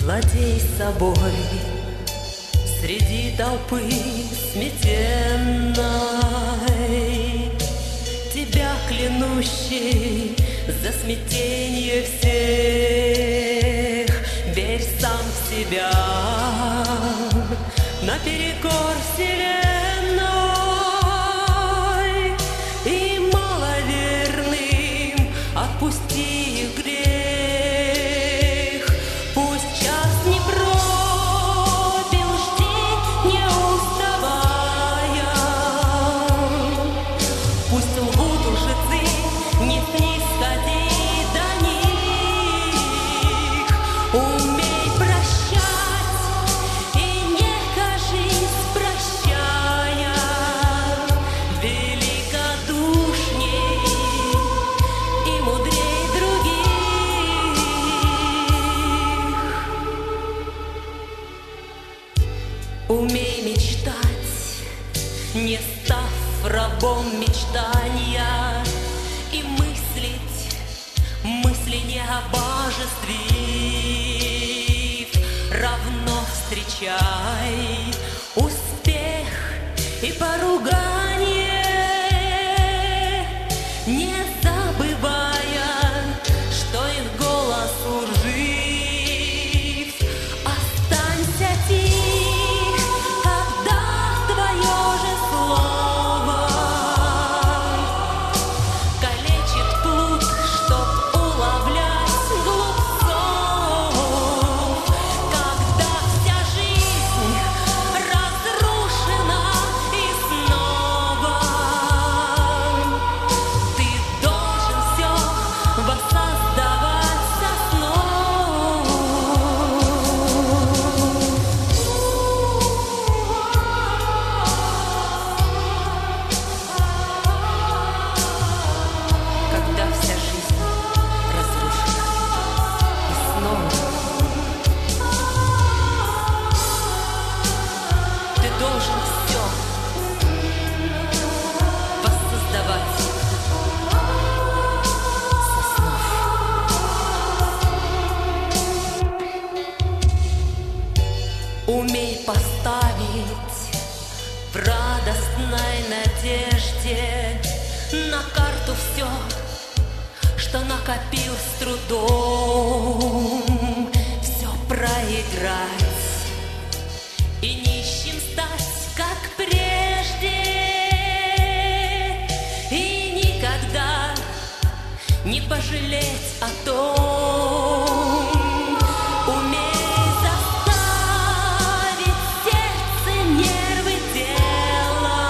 Владей собой среди толпы сметенной, тебя клянущий за смятенье всех. Верь сам в себя наперекор вселенной, и маловерным отпусти их грех. Пусть час не пробил, жди не уставая. Пусть лгут лжецы, не снисходи до них. Умей прощать и не кажись, прощая, великодушней и мудрей других. Умей мечтать, не став рабом мечтания, и мыслить мысли не обожествив. Равно встречай успех и поругание, не забывая, что их голос лжив. Останься тих, когда твое же слово калечит плут, чтоб уловлять глупцов. Когда вся жизнь разрушена и снова, ты должен все воссоздавать со снов. Когда вся жизнь разрушена и снова, ты должен все воссоздавать со снов. Умей поставить в радостной надежде на карту все, что накопил с трудом, все проиграть и нищим стать, как прежде, и никогда не пожалеть о том. Умей заставить сердце, нервы, тело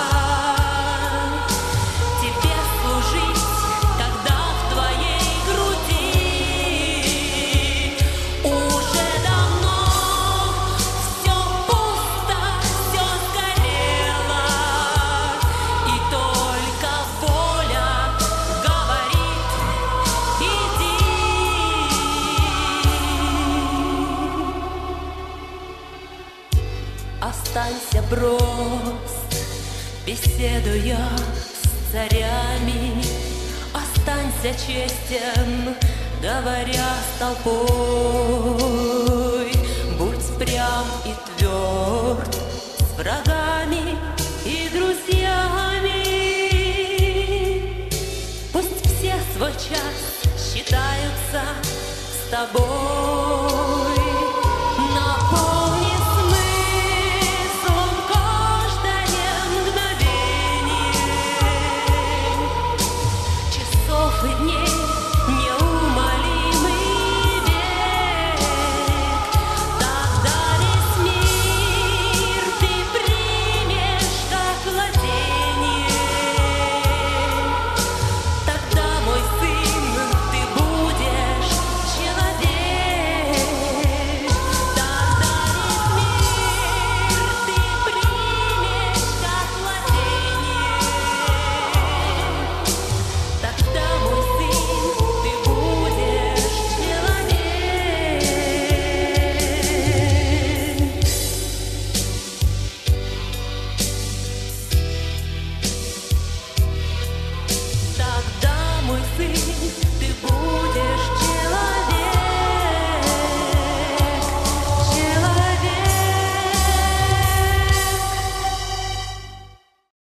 тебе служить, когда в твоей груди уже давно все пусто, все сгорело, и только воля говорит: иди. Останься прост, беседуя с царями, останься честен, говоря с толпой. Будь прям и тверд с врагами и друзьями. Пусть все свой час считаются с тобой. Наполни смыслом каждое мгновение часов и дней, неумолимый век. Тогда весь мир ты примешь как владение. Тогда, мой сын, ты будешь человек. Тогда весь мир ты примешь как владение. Тогда, мой сын, ты будешь человек. Тогда, мой сын, ты будешь